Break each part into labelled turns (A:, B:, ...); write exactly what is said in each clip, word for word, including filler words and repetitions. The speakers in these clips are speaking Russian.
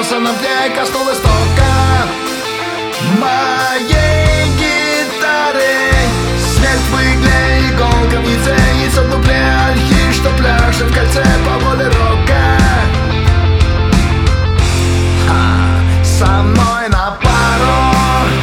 A: солнце на дне коснулось тока моей гитары. Смерть в игле, иголка в яйце, яйцо в дупле, ольхи, что пляшет в кольце по воле рока. Ха, со мной на пару.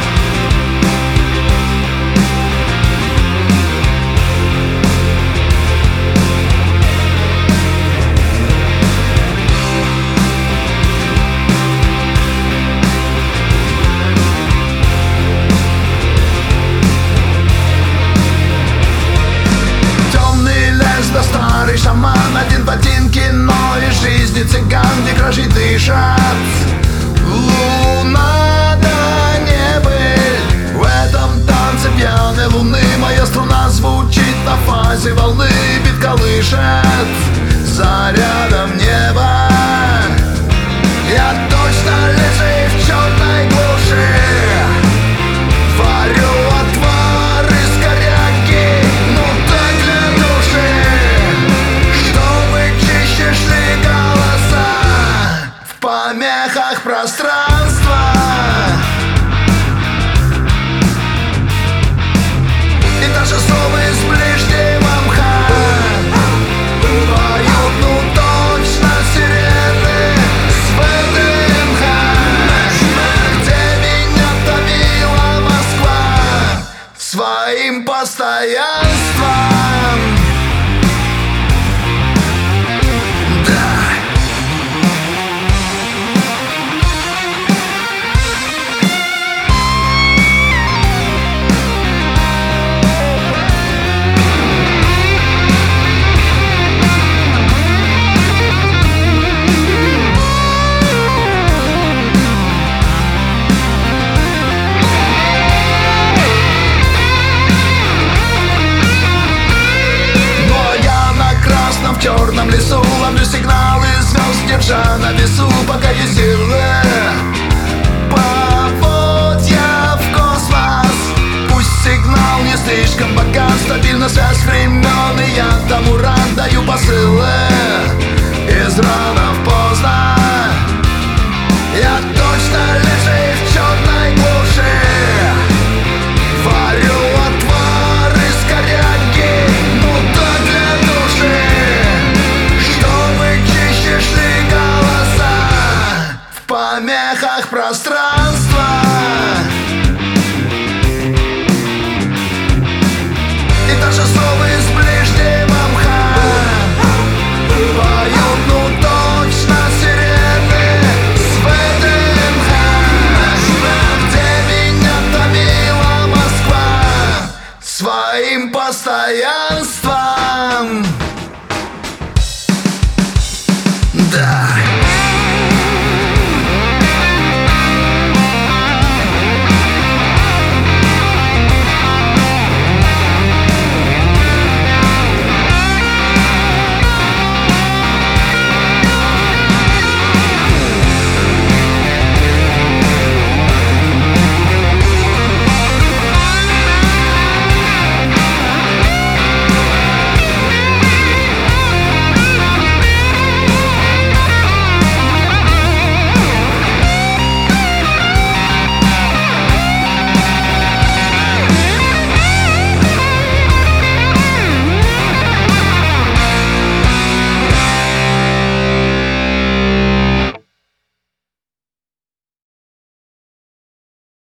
A: Да старый шаман, один в один кино из жизни цыган, где кражей дышат луна да небыль. В этом танце пьяной луны моя струна звучит на фазе волны, бит колышет зарядом неба. Я точно лежу в черной глуши, варю отвар из коряги, ну так для души, чтобы чище шли голоса в помехах пространства. И даже совы с ближнего мха поют, ну точно сирены с ВДНХ, где меня томила Москва своим постоянством. В черном лесу ловлю сигналы звезд, держа на весу, пока есть силы. Поводья в космос, пусть сигнал не слишком богат, стабильна связь времен, и я тому рад, даю посылы из ранов поздно. Я точно лежу в черной глуши, варю отвар из коряги, ну так для души, шли голоса в помехах пространства. И даже совы с ближнего мха поют, ну точно сирены с ВДНХ, где меня томила Москва своим постоянством.